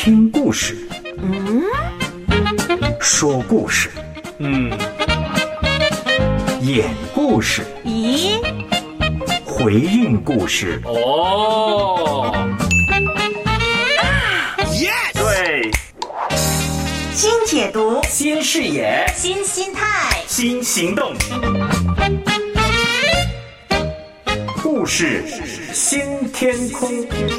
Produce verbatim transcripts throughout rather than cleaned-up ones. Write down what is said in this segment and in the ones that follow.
听故事， 嗯， 说故事， 嗯， 演故事， 咦， 回应故事。 哦，对， 新解读， 新视野， 新心态， 新行动， 故事新天空。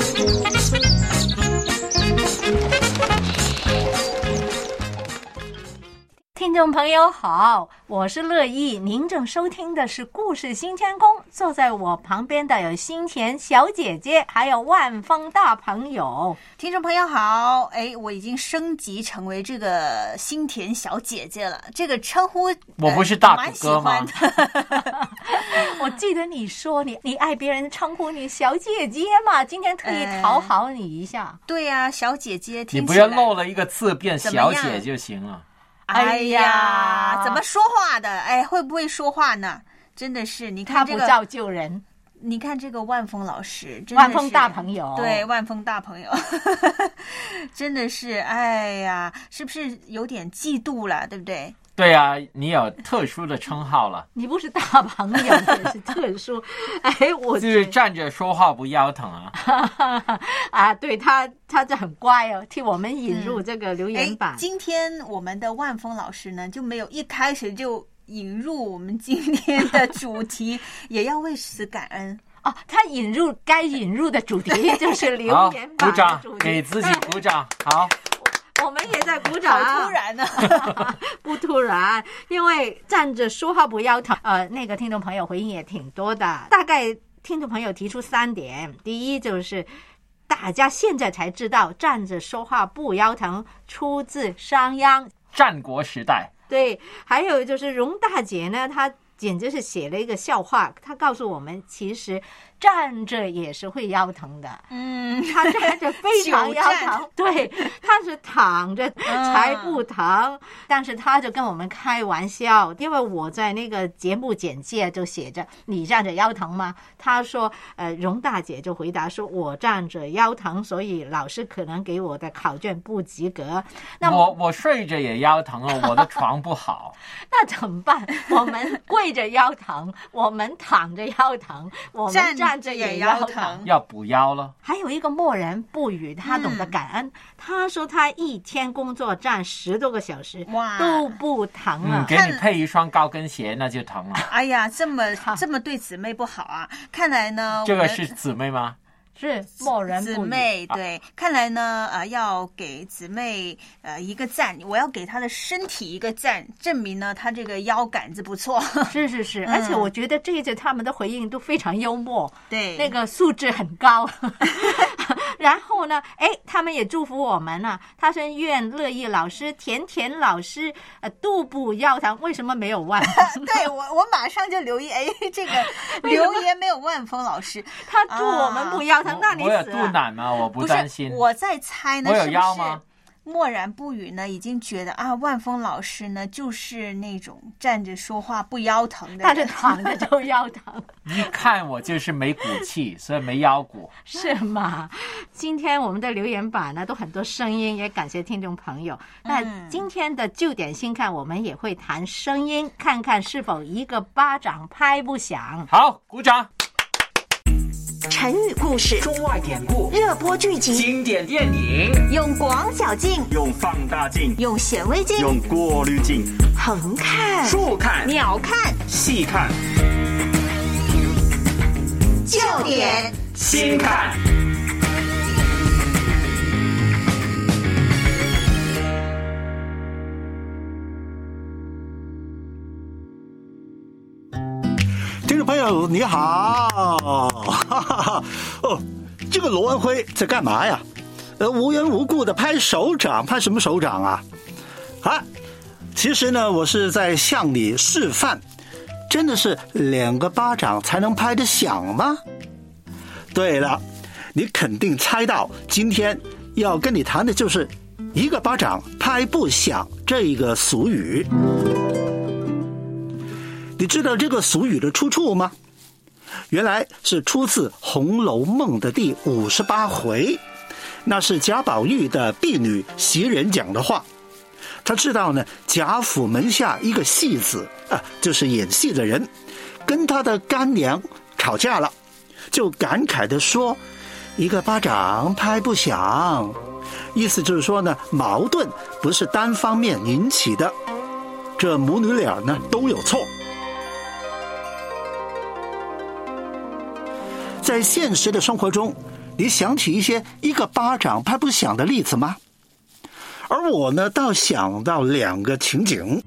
听众朋友好，我是乐意，您正收听的是故事新天空，坐在我旁边的有新田小姐姐还有万峰大朋友。 听众朋友好，哎，我已经升级成为这个新田小姐姐了，这个称呼我不是大哥哥吗？ 我记得你说你你爱别人称呼你小姐姐嘛，今天特意讨好你一下。 呃、对呀、啊，小姐姐听起来， 你不要漏了一个字变小姐就行了。 哎呀，怎么说话的？哎，会不会说话呢？真的是，你看这个， 他不照旧人。 你看这个万峰老师，真的是万峰大朋友， 对，万峰大朋友，真的是，哎呀，是不是有点嫉妒了？对不对？ 对啊，你有特殊的称号了。 你不是大朋友，也是特殊。哎，我就是站着说话不腰疼啊。 啊，对他，他这很乖哦，替我们引入这个留言板。 嗯、今天我们的万峰老师呢，就没有一开始就引入我们今天的主题，也要为此感恩。 哦，他引入该引入的主题就是留言板的主题。 鼓掌，给自己鼓掌，好。 我们也在鼓掌， 好突然呢、啊， 不突然，因为站着说话不腰疼。呃，那个听众朋友回应也挺多的，大概听众朋友提出三点：第一就是大家现在才知道站着说话不腰疼出自商鞅战国时代。 对，还有就是容大姐呢，她简直是写了一个笑话，她告诉我们，其实站着也是会腰疼的。 嗯， 他站着非常腰疼，对，他是躺着才不疼、嗯。但是他就跟我们开玩笑，因为我在那个节目简介就写着你站着腰疼吗？他说，呃，容大姐就回答说，我站着腰疼，所以老师可能给我的考卷不及格。那我我睡着也腰疼哦，我的床不好。 那怎么办？我们跪着腰疼，我们躺着腰疼，我们站站着也腰疼， 要补腰了。 还有一个默然不语，他懂得感恩、嗯。他说他一天工作站十多个小时，哇，都不疼了。 嗯，给你配一双高跟鞋，那就疼了。 哎呀，这么这么对姊妹不好啊！看来呢， 这个是姊妹吗？ 是默然不语。 姊妹对、啊，看来呢，呃，要给姊妹呃一个赞，我要给她的身体一个赞，证明呢她这个腰杆子不错。 是是是、嗯，而且我觉得这一次他们的回应都非常幽默， 对， 那个素质很高。然后呢，哎，他们也祝福我们呢、啊。他说愿乐意老师、甜甜老师呃肚部腰疼，为什么没有万峰？ 对我，我马上就留意，哎，这个留言没有万峰老师， 他祝我们不腰疼。啊那你我有肚腩吗？我不担心。 我在猜呢， 我有腰吗？ 默然不语呢，已经觉得啊，万峰老师呢就是那种站着说话不腰疼的人， 他就躺着就腰疼。 一看我就是没骨气，所以没腰骨， 是吗？今天我们的留言板呢都很多声音，也感谢听众朋友。那今天的旧点新看，我们也会谈声音，看看是否一个巴掌拍不响。 好，鼓掌。 成语故事、 中外典故、 热播剧集、 经典电影， 用广角镜、 用放大镜、 用显微镜、 用过滤镜， 横看、 竖看、 秒看、 细看， 旧点新看。 听众朋友你好，哈哈哈哦，这个罗文辉在干嘛呀？呃，无缘无故的拍手掌，拍什么手掌啊？啊，其实呢，我是在向你示范，真的是两个巴掌才能拍得响吗？对了，你肯定猜到，今天要跟你谈的就是一个巴掌拍不响这一个俗语。你知道这个俗语的出处吗？原来是出自《红楼梦》的第五十八回， 那是贾宝玉的婢女袭人讲的话。他知道呢，贾府门下一个戏子啊，就是演戏的人，跟他的干娘吵架了，就感慨地说：“一个巴掌拍不响。”意思就是说呢，矛盾不是单方面引起的，这母女俩呢都有错。在现实的生活中，你想起一些一个巴掌拍不响的例子吗？而我呢，倒想到两个情景。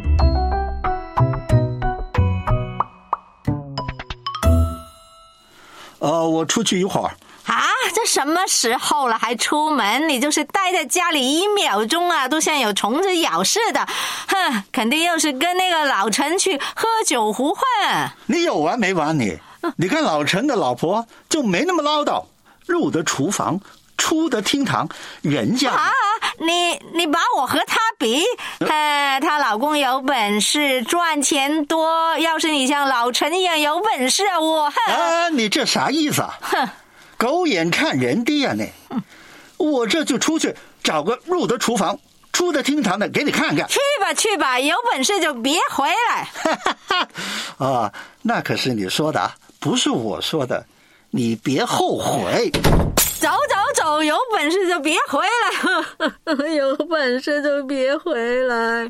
呃，我出去一会儿。 啊，这什么时候了还出门？你就是待在家里一秒钟啊，都像有虫子咬似的。哼，肯定又是跟那个老陈去喝酒胡混。 你有完没完你？你看老陈的老婆就没那么唠叨，入得厨房，出得厅堂，人家啊，你你把我和他比，呃，她老公有本事，赚钱多。要是你像老陈一样有本事，我哼啊，你这啥意思啊？ 哼， 狗眼看人低啊你！我这就出去找个入得厨房，出得厅堂的给你看看。 去吧去吧，有本事就别回来。 啊，那可是你说的啊，不是我说的，你别后悔。 走走走，有本事就别回来，有本事就别回来。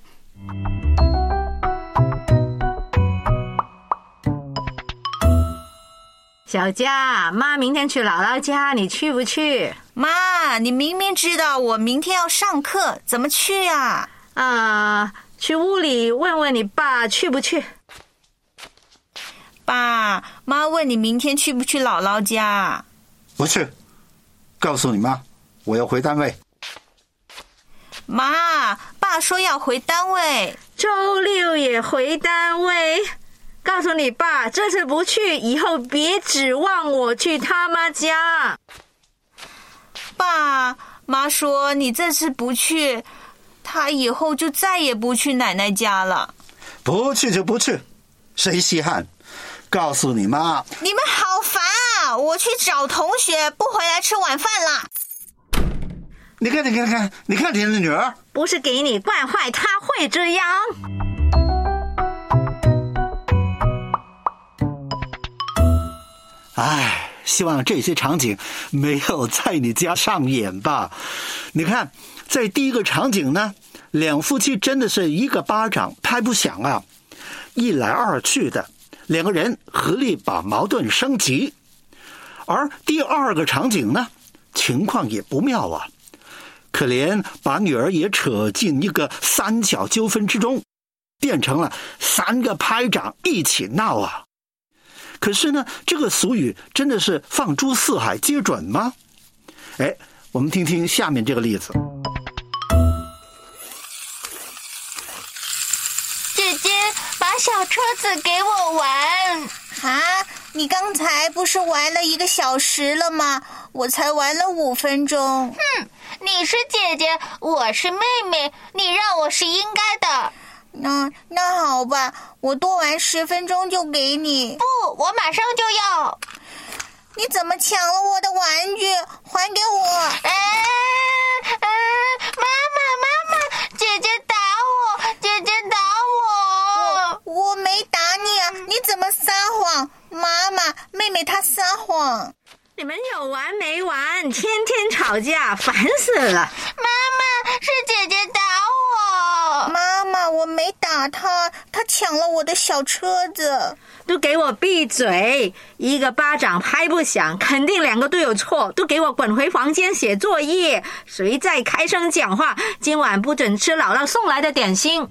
小佳，妈明天去姥姥家，你去不去？ 妈，你明明知道我明天要上课，怎么去呀？ 啊，去屋里问问你爸去不去。 爸，妈问你明天去不去姥姥家？ 不去，告诉你妈，我要回单位。 妈，爸说要回单位， 周六也回单位。告诉你爸，这次不去，以后别指望我去他妈家。 爸妈说你这次不去，他以后就再也不去奶奶家了。 不去就不去，谁稀罕？告诉你妈。 你们好烦啊！我去找同学，不回来吃晚饭了。 你看你看看你看你的女儿， 不是给你惯坏，她会这样。 唉，希望这些场景没有在你家上演吧。你看，在第一个场景呢，两夫妻真的是一个巴掌拍不响啊，一来二去的，两个人合力把矛盾升级。而第二个场景呢，情况也不妙啊，可怜把女儿也扯进一个三角纠纷之中，变成了三个拍掌一起闹啊。可是呢，这个俗语真的是放诸四海皆准吗？哎，我们听听下面这个例子。 姐姐，把小车子给我玩。 啊，你刚才不是玩了一个小时了吗？我才玩了五分钟。 哼，你是姐姐，我是妹妹，你让我是应该的。 那那好吧，我多玩十分钟就给你。 不，我马上就要。 你怎么抢了我的玩具？还给我！ 哎哎，妈妈妈妈，姐姐打我，姐姐打我。 我我没打你啊！你怎么撒谎？妈妈，妹妹她撒谎。 你们有完没完？天天吵架，烦死了。 妈妈，是姐姐打我。 妈妈，我没打她，她抢了我的小车子。 都给我闭嘴！一个巴掌拍不响，肯定两个都有错。都给我滚回房间写作业。谁再开声讲话，今晚不准吃姥姥送来的点心。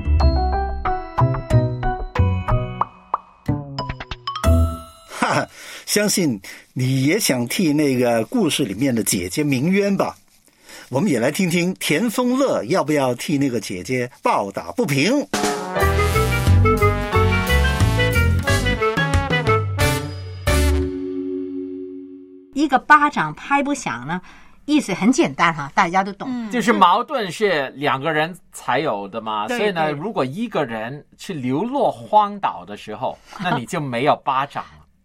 哈哈，相信你也想替那个故事里面的姐姐鸣冤吧？我们也来听听田丰乐要不要替那个姐姐抱打不平。 一个巴掌拍不响呢，意思很简单哈，大家都懂。 嗯、就是矛盾是两个人才有的嘛， 对所以呢， 对如果一个人去流落荒岛的时候，那你就没有巴掌了。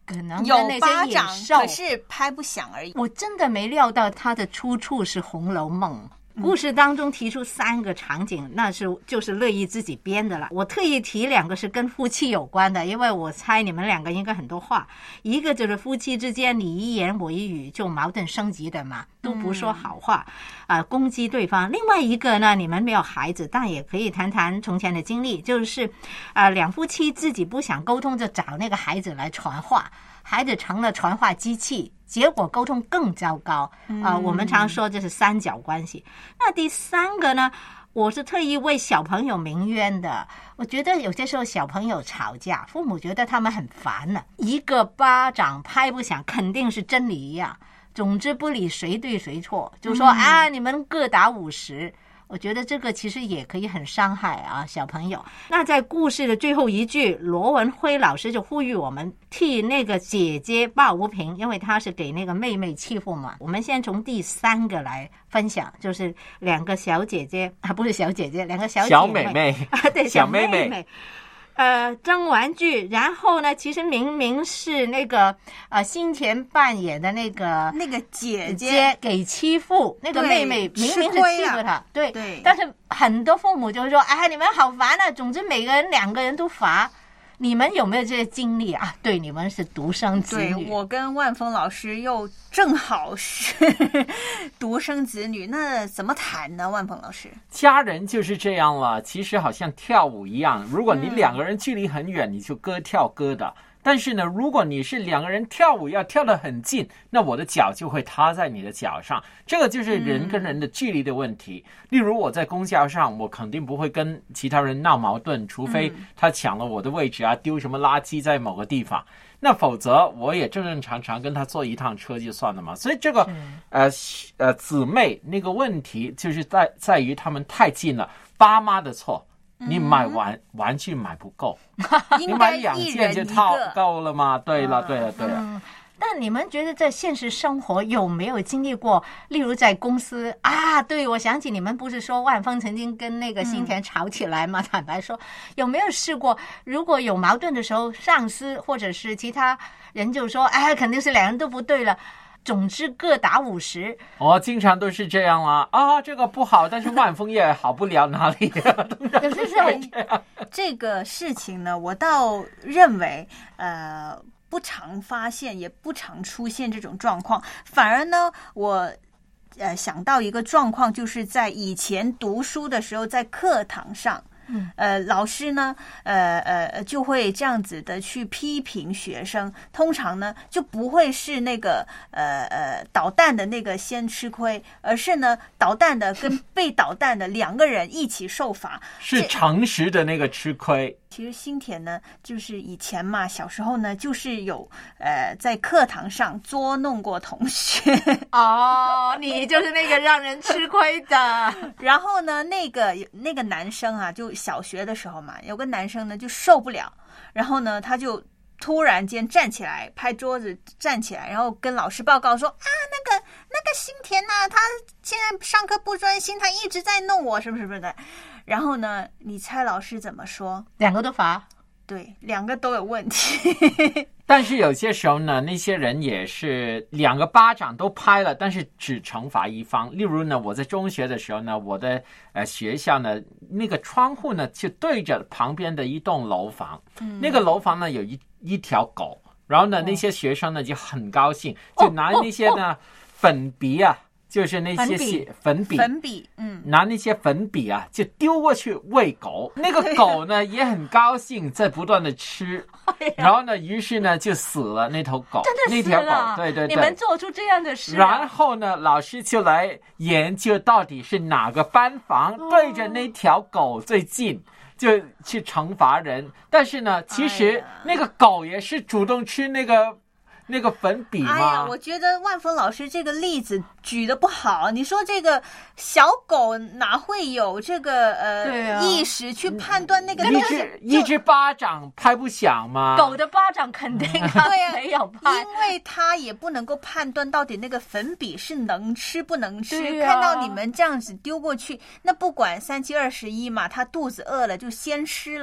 可能有跟那巴掌， 些野兽， 可是拍不响而已。 我真的没料到它的出处是《红楼梦》。故事当中提出三个场景，那是就是乐意自己编的了。我特意提两个是跟夫妻有关的，因为我猜你们两个应该很多话。一个就是夫妻之间你一言我一语就矛盾升级的嘛，都不说好话，啊、呃，攻击对方。另外一个呢，你们没有孩子，但也可以谈谈从前的经历，就是啊、呃，两夫妻自己不想沟通，就找那个孩子来传话。孩子成了传话机器，结果沟通更糟糕啊、 嗯呃！我们常说这是三角关系。那第三个呢，我是特意为小朋友鸣冤的。我觉得有些时候小朋友吵架，父母觉得他们很烦了，一个巴掌拍不响，肯定是真理一样。总之不理谁对谁错，就说、嗯、啊，你们各打五十。我觉得这个其实也可以很伤害啊小朋友。那在故事的最后一句，罗文辉老师就呼吁我们替那个姐姐抱不平，因为她是给那个妹妹欺负嘛。我们先从第三个来分享，就是两个小姐姐啊，不是小姐姐，两个小姐妹小妹妹啊，对，小妹妹妹。呃，争玩具，然后呢，其实明明是那个呃新田扮演的那个那个姐姐给欺负那个妹妹，明明是欺负她，对对。 但是很多父母就会说，哎，你们好烦啊！总之每个人两个人都罚。你们有没有这些经历啊？对，你们是独生子女。 对，我跟万峰老师又正好是独生子女，那怎么谈呢？万峰老师， 家人就是这样了，其实好像跳舞一样，如果你两个人距离很远，嗯、你就各跳各的。但是呢，如果你是两个人跳舞要跳得很近，那我的脚就会踏在你的脚上，这个就是人跟人的距离的问题。嗯、例如我在公交上，我肯定不会跟其他人闹矛盾，除非他抢了我的位置啊，丢什么垃圾在某个地方，那否则我也正正常常跟他坐一趟车就算了嘛。所以这个呃呃姊妹那个问题就是在在于他们太近了，爸妈的错。你买玩玩具买不够，你买两件就套够了吗？对了，对了，对了。 嗯，那你们觉得在现实生活有没有经历过？例如在公司啊，对，我想起你们不是说万峰曾经跟那个新田吵起来吗？嗯、坦白说，有没有试过？如果有矛盾的时候，上司或者是其他人就说，哎，肯定是两人都不对了。总之各打五十， 哦，经常都是这样啦。啊，这个不好，但是万峰也好不了哪里、啊。 可是这这个事情呢，我倒认为，呃，不常发现，也不常出现这种状况。反而呢，我呃想到一个状况，就是在以前读书的时候，在课堂上。嗯，呃，老师呢，呃呃，就会这样子的去批评学生。通常呢，就不会是那个呃呃捣蛋的那个先吃亏，而是呢捣蛋的跟被捣蛋的两个人一起受罚， 是诚实的那个吃亏。 其实新田呢，就是以前嘛，小时候呢，就是有呃在课堂上捉弄过同学。 哦，你就是那个让人吃亏的。 然后呢，那个那个男生啊，就小学的时候嘛，有个男生呢就受不了，然后呢他就突然间站起来，拍桌子站起来，然后跟老师报告说啊，那个那个新田呐、啊，他现在上课不专心，他一直在弄我，是不是不是的？然后呢，你猜老师怎么说？ 两个都罚。 对，两个都有问题。 但是有些时候呢，那些人也是两个巴掌都拍了，但是只惩罚一方。例如呢，我在中学的时候呢，我的呃学校呢，那个窗户呢就对着旁边的一栋楼房，嗯、那个楼房呢有一一条狗，然后呢，哦、那些学生呢就很高兴，就拿那些呢、哦哦、粉笔啊。就是那些粉笔， 粉笔，嗯， 拿那些粉笔啊，就丢过去喂狗。那个狗呢也很高兴，在不断的吃，然后呢，于是呢就死了那头狗， 真的死了，那条狗，对对对， 你们做出这样的事、啊， 然后呢，老师就来研究到底是哪个班房对着那条狗最近。哦，就去惩罚人。但是呢，其实那个狗也是主动吃那个。那个粉笔吗？ 哎呀，我觉得万峰老师这个例子举得不好。你说这个小狗哪会有这个呃、啊、意识去判断那个一只一只巴掌拍不响吗？ 狗的巴掌肯定它没有拍， 因为它也不能够判断到底那个粉笔是能吃不能吃。 啊、 看到你们这样子丢过去，那不管三七二十一嘛，它肚子饿了就先吃了嘛。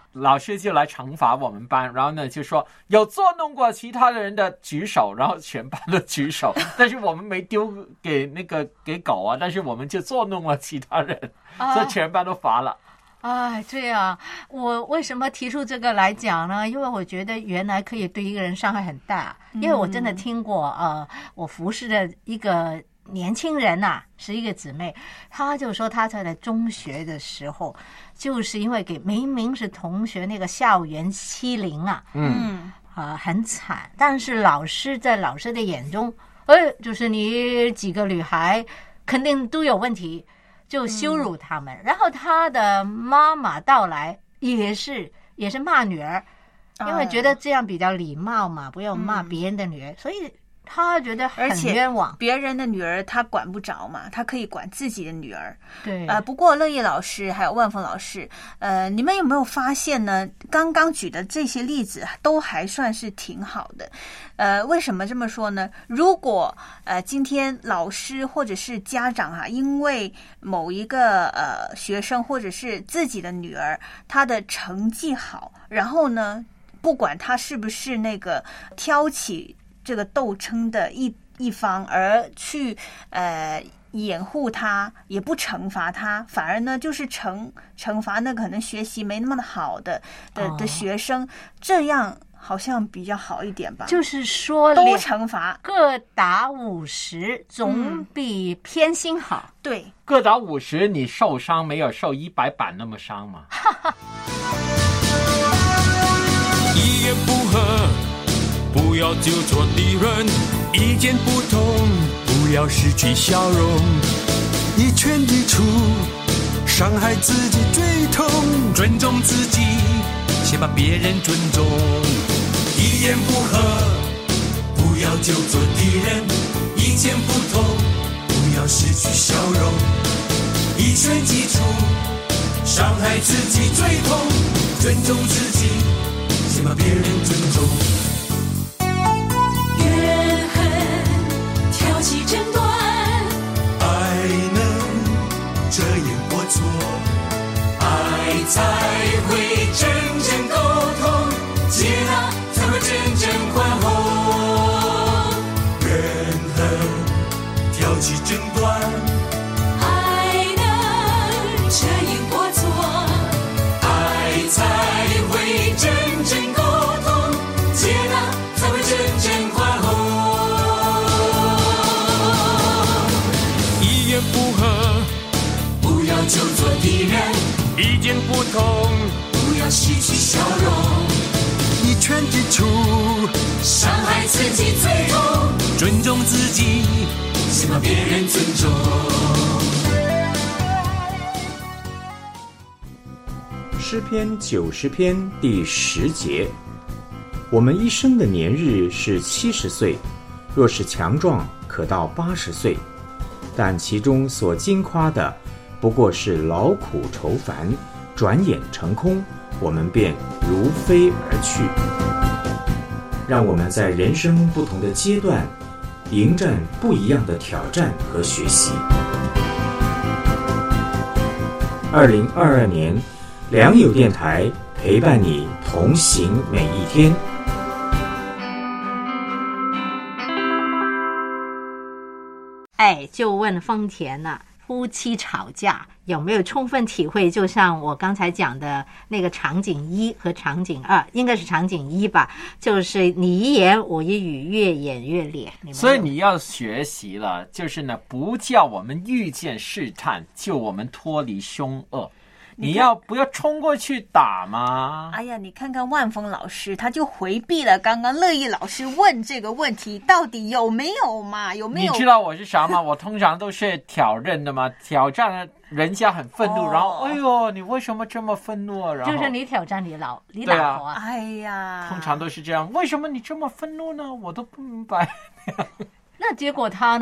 老师就来惩罚我们班，然后呢就说有作弄过其他的人的举手，然后全班都举手，但是我们没丢给那个给狗啊，但是我们就作弄了其他人，啊、所以全班都罚了。 哎，对啊，我为什么提出这个来讲呢？因为我觉得原来可以对一个人伤害很大，因为我真的听过，呃，我服侍的一个年轻人呐、啊，是一个姊妹，她就说她在中学的时候，就是因为给明明是同学那个校园欺凌啊，嗯啊、呃、很惨，但是老师在老师的眼中，哎，就是你几个女孩肯定都有问题。就羞辱他们、嗯、然后他的妈妈到来也是也是骂女儿，因为觉得这样比较礼貌嘛，不要骂别人的女儿、嗯、所以他觉得很冤枉。 别人的女儿他管不着嘛，他可以管自己的女儿。 对， 呃，不过乐意老师还有万峰老师，呃，你们有没有发现呢？刚刚举的这些例子都还算是挺好的。呃，为什么这么说呢？如果呃今天老师或者是家长啊，因为某一个呃学生或者是自己的女儿，她的成绩好，然后呢，不管她是不是那个挑起这个斗争的一一方，而去呃掩护他，也不惩罚他，反而呢就是惩惩罚那可能学习没那么好的的、哦、的学生，这样好像比较好一点吧。 就是说都惩罚， 各打五十总比偏心好、嗯、 对， 各打五十你受伤没有受一百板那么伤嘛。 一言不合不要就做敌人，意见不同不要失去笑容， 一拳一出伤害自己最痛， 尊重自己先把别人尊重， 一言不合不要就做敌人，意见不同不要失去笑容，一拳一出伤害自己最痛，尊重自己先把别人尊重， 挑起争端， 爱能遮掩过错， 爱才会真正沟通，接纳才会真正宽宏， 怨恨挑起争端， 爱能遮掩过错，爱才会真正沟通，接纳才会真正宽宏， 不合不要就做敌人， 意见不同不要失去笑容， 一拳一出伤害自己最痛， 尊重自己先把别人尊重。 诗篇九十篇第十节，我们一生的年日是七十岁，若是强壮可到八十岁，但其中所经夸的不过是劳苦愁烦，转眼成空，我们便如飞而去。让我们在人生不同的阶段迎战不一样的挑战和学习。二零二二年，良友电台陪伴你同行每一天。 哎，就问丰田了、啊，夫妻吵架有没有充分体会？就像我刚才讲的那个场景一和场景二，应该是场景一吧，就是你一言我一语，越演越烈。 所以你要学习了，就是呢，不叫我们遇见试探，救我们脱离凶恶。你要不要冲过去打吗？ 哎呀，你看看万峰老师，他就回避了刚刚乐意老师问这个问题，到底有没有嘛？有没有？ 你知道我是啥吗？我通常都是挑衅的嘛，挑战人家很愤怒，哦、然后哎呦，你为什么这么愤怒？然后就是你挑战你老你老婆啊！ 哎呀， 通常都是这样。为什么你这么愤怒呢？我都不明白。 那结果他呢？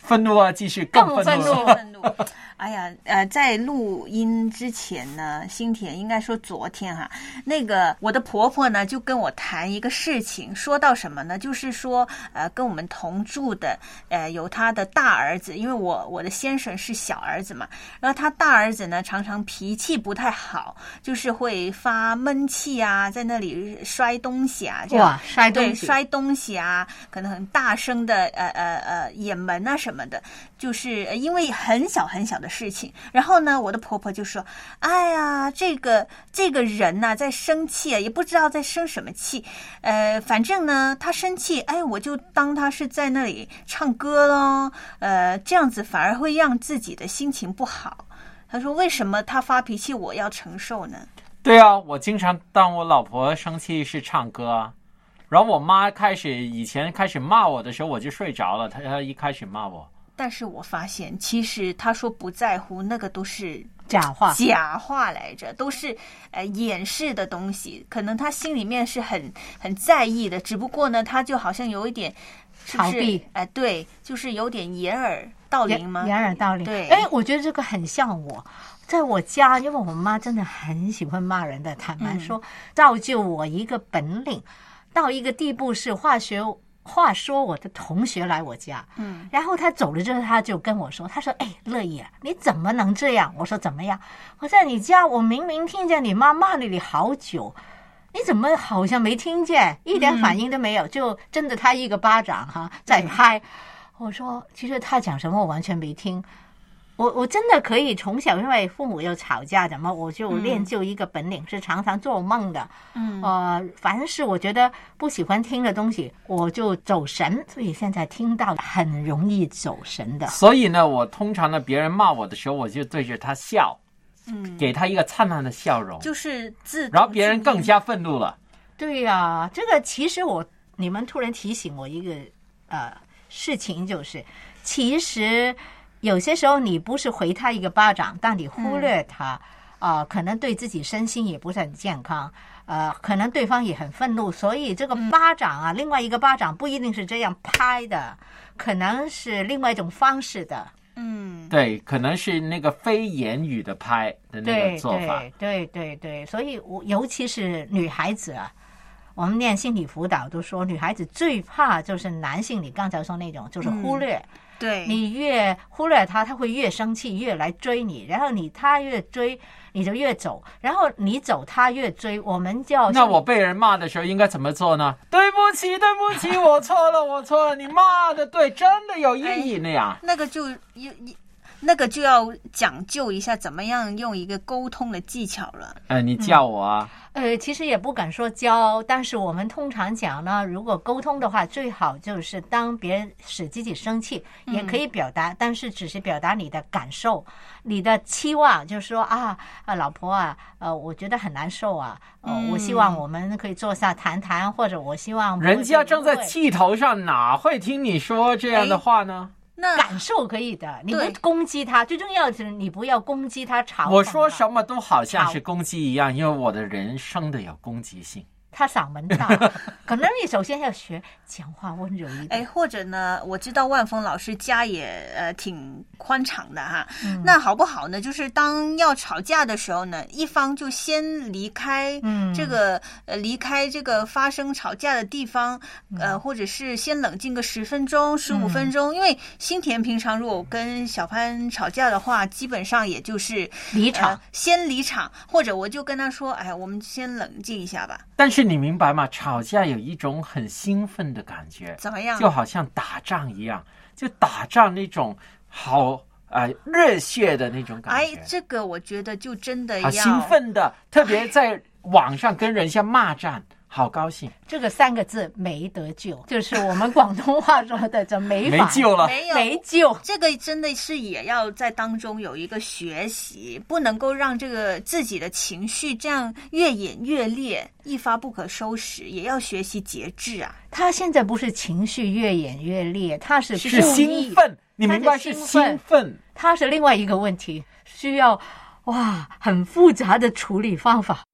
愤怒啊，继续更愤怒更愤怒。哎呀，呃，在录音之前呢，新田应该说昨天哈，那个我的婆婆呢就跟我谈一个事情，说到什么呢？就是说，呃，跟我们同住的，呃，有他的大儿子，因为我我的先生是小儿子嘛，然后他大儿子呢常常脾气不太好，就是会发闷气啊，在那里摔东西啊，这样哇，摔东西， 对，摔东西啊，可能很大声的，呃呃呃，掩门啊什么的，就是因为很小很小的事情。然后呢，我的婆婆就说：“哎呀，这个这个人呐、啊，在生气啊，也不知道在生什么气。呃，反正呢，他生气，哎，我就当他是在那里唱歌咯。呃，这样子反而会让自己的心情不好。”他说：“为什么他发脾气我要承受呢？” 对啊，我经常当我老婆生气是唱歌啊。然后我妈开始以前开始骂我的时候，我就睡着了。她一开始骂我。 但是我发现，其实他说不在乎，那个都是假话， 假话来着，都是呃掩饰的东西。可能他心里面是很很在意的，只不过呢，他就好像有一点是不是逃避， 哎、呃，对，就是有点掩耳盗铃吗？ 掩耳盗铃。 对， 哎，我觉得这个很像我。在我家，因为我妈真的很喜欢骂人的，坦白说，嗯、造就我一个本领，到一个地步是化学。话说我的同学来我家，嗯，然后他走了之后，他就跟我说，他说：“哎，乐意啊，你怎么能这样？”我说：“怎么样？我在你家，我明明听见你妈骂了你好久，你怎么好像没听见，一点反应都没有，嗯、就真的他一个巴掌哈在拍。”我说：“其实他讲什么我完全没听。”我我真的可以从小，因为父母有吵架的嘛，我就练就一个本领，嗯、是常常做梦的。嗯，呃，凡是我觉得不喜欢听的东西，我就走神，所以现在听到很容易走神的。 所以呢，我通常呢，别人骂我的时候，我就对着他笑，嗯，给他一个灿烂的笑容， 就是自， 然后别人更加愤怒了。 对呀、啊，这个其实我你们突然提醒我一个呃事情，就是其实。有些时候你不是回他一个巴掌，但你忽略他，啊、嗯呃，可能对自己身心也不是很健康，呃，可能对方也很愤怒，所以这个巴掌啊，嗯、另外一个巴掌不一定是这样拍的，可能是另外一种方式的。 嗯， 对，可能是那个非言语的拍的那个做法。 对对对对对，所以我尤其是女孩子啊。我们念心理辅导都说，女孩子最怕就是男性，你刚才说那种就是忽略。嗯对， 你越忽略他，他会越生气，越来追你，然后你他越追，你就越走，然后你走，他越追，我们叫那我被人骂的时候应该怎么做呢？对不起，对不起，我错了，我错了，你骂的对，真的有意义那样。 哎、那个就一一。那个就要讲究一下怎么样用一个沟通的技巧了。 呃，你教我啊。 嗯、呃，其实也不敢说教，但是我们通常讲呢，如果沟通的话，最好就是当别人使自己生气，也可以表达，嗯、但是只是表达你的感受，你的期望，就是说啊啊，老婆啊，呃，我觉得很难受啊，呃，嗯、我希望我们可以坐下谈谈，或者我希望人家正在气头上，哪会听你说这样的话呢？ 那感受可以的，你不攻击他，最重要的是你不要攻击他、嘲讽他。 我说什么都好像是攻击一样，因为我的人生的有攻击性。 他嗓门大，可能你首先要学讲话温柔一点。 哎，或者呢，我知道万峰老师家也呃挺宽敞的哈。嗯、那好不好呢？就是当要吵架的时候呢，一方就先离开这个、嗯、呃离开这个发生吵架的地方，呃，嗯、或者是先冷静个十分钟、十五分钟。嗯、因为新田平常如果跟小潘吵架的话，基本上也就是离场、呃， 先离场，或者我就跟他说，哎，我们先冷静一下吧。 但是你明白吗？吵架有一种很兴奋的感觉， 怎么样？ 就好像打仗一样，就打仗那种好呃热血的那种感觉。 哎，这个我觉得就真的要好兴奋的，特别在网上跟人家骂战。好高兴， 这个三个字没得救，就是我们广东话说的这没法没救了， 没有没救。 这个真的是也要在当中有一个学习，不能够让这个自己的情绪这样越演越烈，一发不可收拾，也要学习节制啊。 他现在不是情绪越演越烈，他是是兴奋，你明白是兴奋， 他是另外一个问题，需要哇很复杂的处理方法。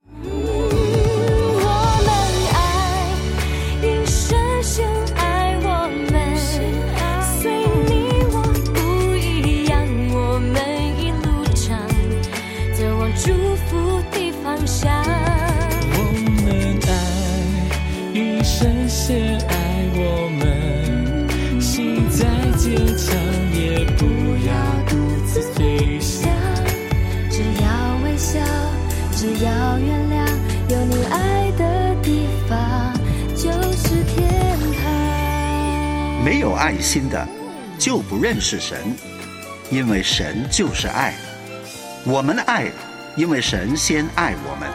深爱我们，随你我有爱心的就不认识神，因为神就是爱。我们爱，因为神先爱我们。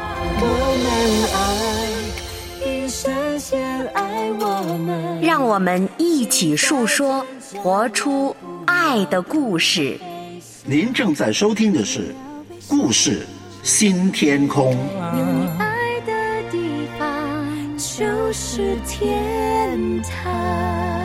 我们爱，因神先爱我们。 让我们一起述说，活出爱的故事。 您正在收听的是《故事新天空》。 有你爱的地方就是天堂。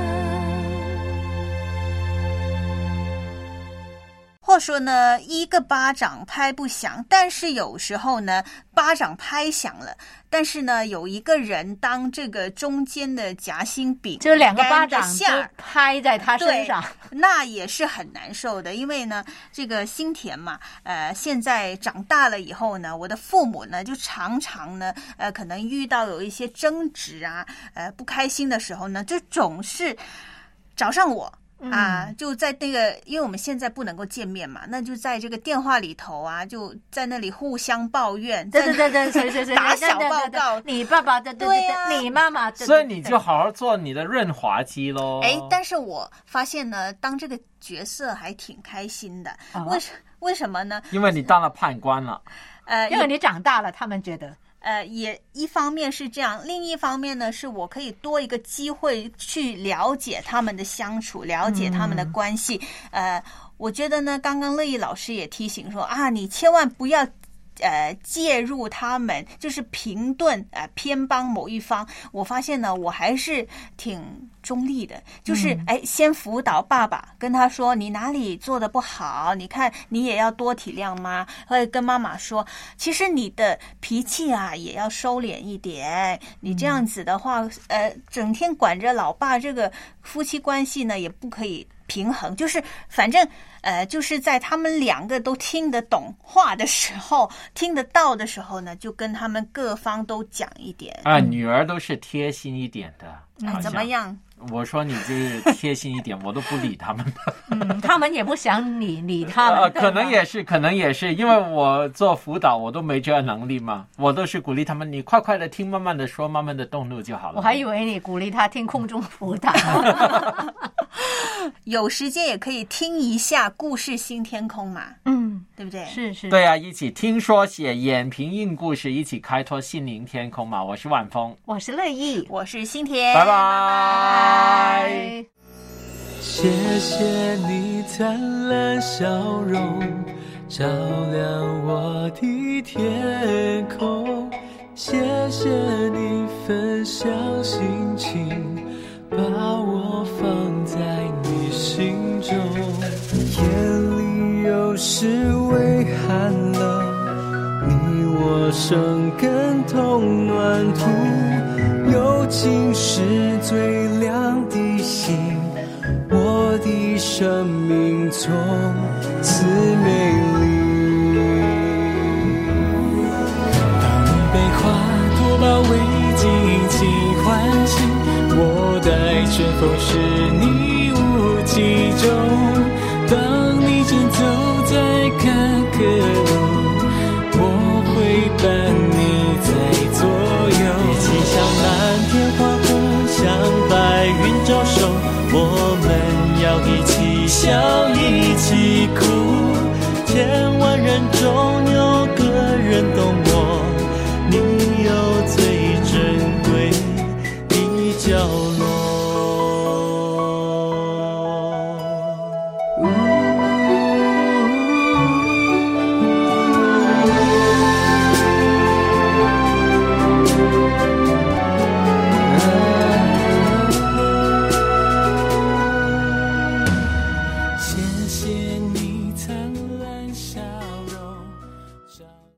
或说呢，一个巴掌拍不响，但是有时候呢，巴掌拍响了，但是呢，有一个人当这个中间的夹心饼， 就两个巴掌就拍在他身上， 那也是很难受的。因为呢，这个心田嘛，呃，现在长大了以后呢，我的父母呢，就常常呢，呃，可能遇到有一些争执啊，呃，不开心的时候呢，就总是找上我。啊，就在那个，因为我们现在不能够见面嘛，那就在这个电话里头啊，就在那里互相抱怨， 对对对对对对对， 打小报告， 你爸爸的对对对，你妈妈的， 所以你就好好做你的润滑剂喽。 哎，但是我发现呢，当这个角色还挺开心的，为什为什么呢？ 因为你当了判官了， 呃， 因为你长大了，他们觉得。 呃，也一方面是这样，另一方面呢，是我可以多一个机会去了解他们的相处，了解他们的关系。嗯、呃，我觉得呢，刚刚乐意老师也提醒说啊，你千万不要呃介入他们，就是评论呃偏帮某一方。我发现呢，我还是挺中立的，就是哎、嗯，先辅导爸爸，跟他说你哪里做的不好，你看你也要多体谅妈，或者跟妈妈说，其实你的脾气啊也要收敛一点，你这样子的话，呃，整天管着老爸，这个夫妻关系呢也不可以平衡，就是反正呃，就是在他们两个都听得懂话的时候，听得到的时候呢，就跟他们各方都讲一点啊。女儿都是贴心一点的， 嗯、怎么样？ 我说你就是贴心一点，我都不理他们的。 嗯，他们也不想理理他们、 呃。可能也是，可能也是，因为我做辅导，我都没这能力嘛。我都是鼓励他们，你快快的听，慢慢的说，慢慢的动怒就好了。 我还以为你鼓励他听空中辅导。 有时间也可以听一下故事新天空嘛， 嗯， 对不对？ 是是， 对啊，一起听说写眼评印故事，一起开拓心灵天空嘛。我是万峰， 我是乐意， 我是新田， 拜拜。 谢谢你灿烂笑容，照亮我的天空。谢谢你分享心情，把我放在你心中。夜里有时微寒冷，你我生根同暖土，友情是最亮的星，我的生命从此美丽。当你被花朵包围，尽情欢庆，我待春风是你无疾中。当你正走在坎坷路，我会伴你在左右，一起向蓝天划过，向白云招手，我们要一起笑一起哭，千万人中有个人懂